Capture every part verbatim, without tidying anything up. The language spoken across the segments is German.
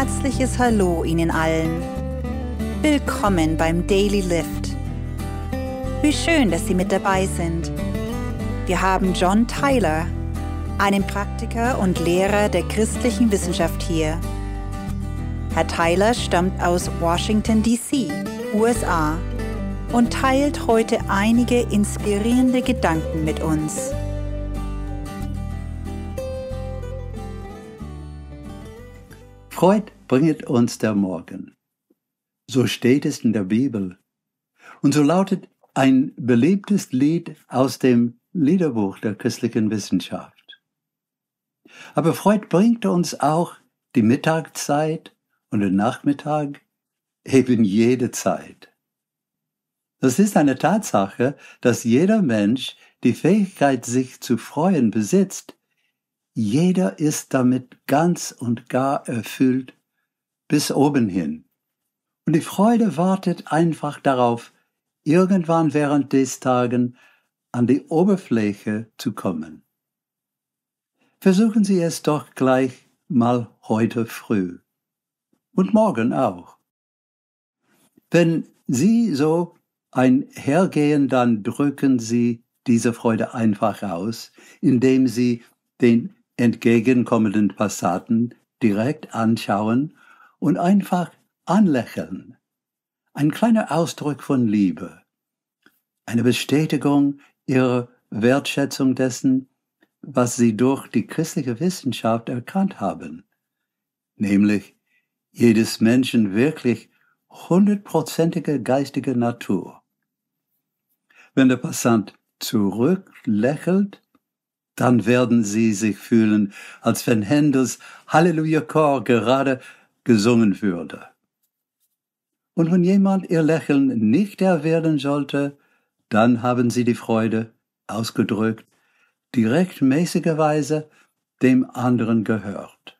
herzliches Hallo Ihnen allen. Willkommen beim Daily Lift. Wie schön, dass Sie mit dabei sind. Wir haben John Tyler, einen Praktiker und Lehrer der christlichen Wissenschaft hier. Herr Tyler stammt aus Washington, D C, U S A und teilt heute einige inspirierende Gedanken mit uns. Freud bringet uns der Morgen. So steht es in der Bibel. Und so lautet ein beliebtes Lied aus dem Liederbuch der christlichen Wissenschaft. Aber Freud bringt uns auch die Mittagszeit und den Nachmittag, eben jede Zeit. Das ist eine Tatsache, dass jeder Mensch die Fähigkeit, sich zu freuen, besitzt. Jeder ist damit ganz und gar erfüllt bis oben hin. Und die Freude wartet einfach darauf, irgendwann während des Tages an die Oberfläche zu kommen. Versuchen Sie es doch gleich mal heute früh. Und morgen auch. Wenn Sie so einhergehen, dann drücken Sie diese Freude einfach aus, indem Sie den entgegenkommenden Passanten direkt anschauen und einfach anlächeln. Ein kleiner Ausdruck von Liebe. Eine Bestätigung Ihrer Wertschätzung dessen, was Sie durch die christliche Wissenschaft erkannt haben. Nämlich jedes Menschen wirklich hundertprozentige geistige Natur. Wenn der Passant zurücklächelt, dann werden Sie sich fühlen, als wenn Händels Halleluja-Chor gerade gesungen würde. Und wenn jemand Ihr Lächeln nicht erwidern sollte, dann haben Sie die Freude, ausgedrückt, direkt mäßigerweise dem anderen gehört.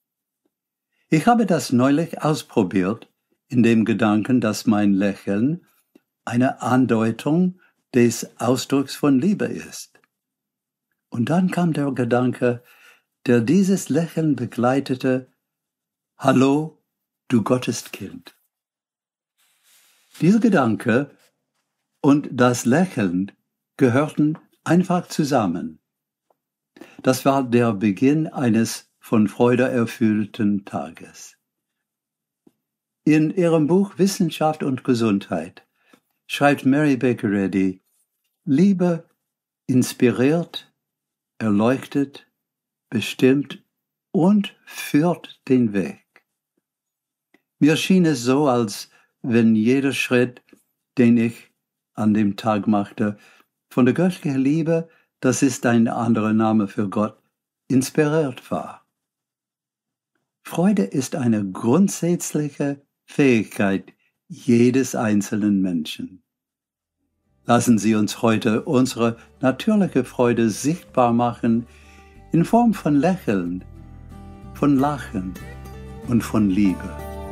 Ich habe das neulich ausprobiert, in dem Gedanken, dass mein Lächeln eine Andeutung des Ausdrucks von Liebe ist. Und dann kam der Gedanke, der dieses Lächeln begleitete: Hallo, du Gotteskind. Dieser Gedanke und das Lächeln gehörten einfach zusammen. Das war der Beginn eines von Freude erfüllten Tages. In ihrem Buch Wissenschaft und Gesundheit schreibt Mary Baker Eddy: Liebe inspiriert, erleuchtet, bestimmt und führt den Weg. Mir schien es so, als wenn jeder Schritt, den ich an dem Tag machte, von der göttlichen Liebe, das ist ein anderer Name für Gott, inspiriert war. Freude ist eine grundsätzliche Fähigkeit jedes einzelnen Menschen. Lassen Sie uns heute unsere natürliche Freude sichtbar machen in Form von Lächeln, von Lachen und von Liebe.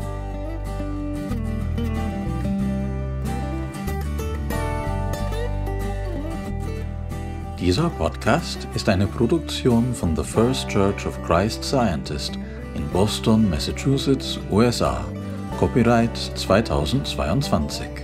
Dieser Podcast ist eine Produktion von The First Church of Christ Scientist in Boston, Massachusetts, U S A. Copyright zweitausendzweiundzwanzig.